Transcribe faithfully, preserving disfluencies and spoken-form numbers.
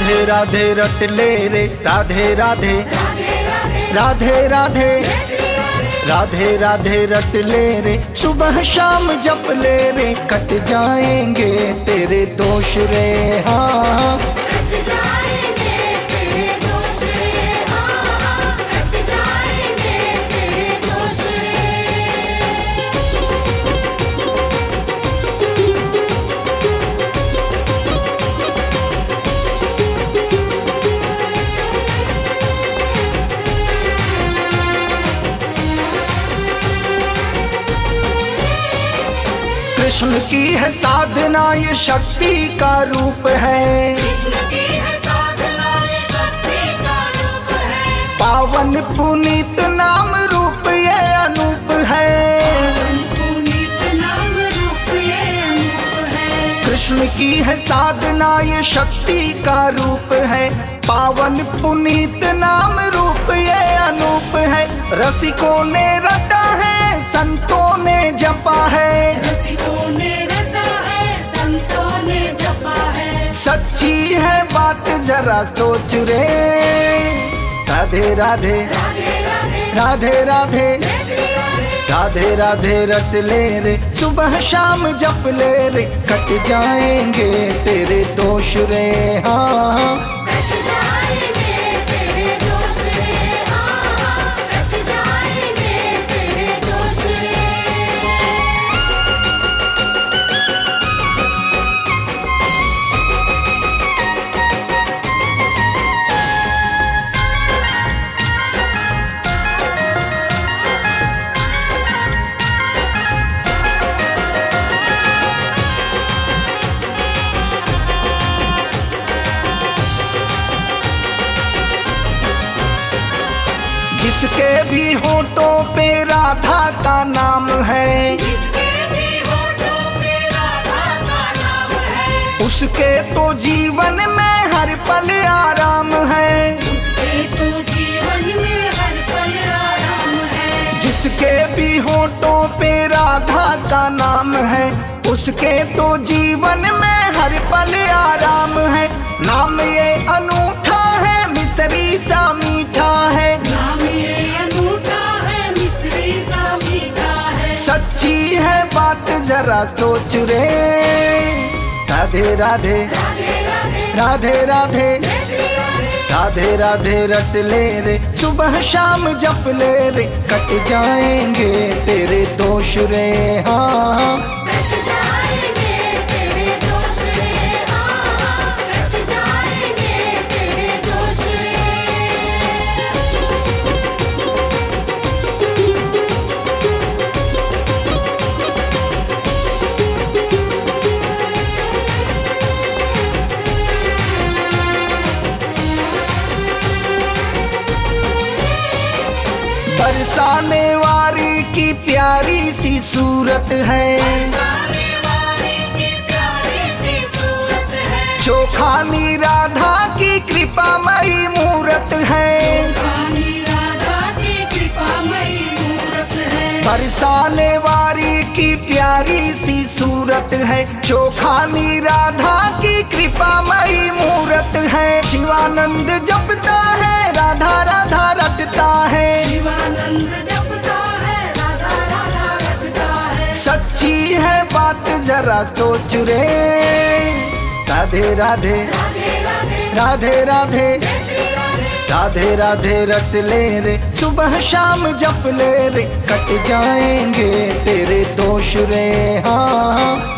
राधे राधे रट ले रे, राधे राधे राधे राधे राधे राधे रट ले रे, सुबह शाम जप ले रे, कट जाएंगे तेरे दोष रे। हाँ कृष्ण की है साधना ये शक्ति का रूप है, पावन पुनीत नाम रूप ये अनूप है। कृष्ण की है साधना ये शक्ति का रूप है, पावन पुनीत नाम रूप ये अनूप है। रसिकों ने रटा है, संतों ने जपा है, सच्ची है बात जरा सोच रे। राधे राधे राधे राधे राधे राधे रट ले रे, सुबह शाम जप ले रे, कट जाएंगे तेरे दोष रे। हाँ जिसके भी होठों पे राधा का नाम है, उसके तो जीवन में हर पल आराम है। जिसके भी होठों पे राधा का नाम है, उसके तो जीवन में हर पल आराम है। नाम ये अनूठा है, मिसरी सा मीठा है, सच्ची है बात जरा सोच रे। राधे राधे राधे राधे राधे राधे रट ले रे, सुबह शाम जप ले रे, कट जाएंगे तेरे दोष रे। हाँ बरसाने वाली की प्यारी सी सूरत है, चोखानी राधा की कृपामयी मूरत है। बरसाने वाली की प्यारी सी सूरत है, चोखानी राधा की कृपामयी मूरत है। शिवानंद जपता है, राधा राधा रटता है, सच्ची है बात जरा सोच रे। राधे राधे राधे राधे राधे राधे रट ले रे, सुबह शाम जप ले रे, कट जाएंगे तेरे दोष रे। हाँ